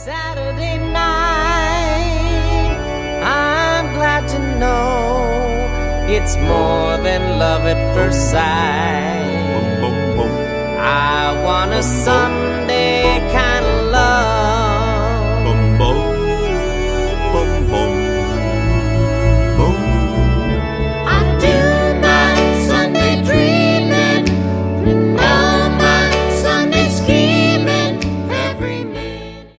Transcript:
Saturday night, I'm glad to know it's more than love at first sight. I want a Sunday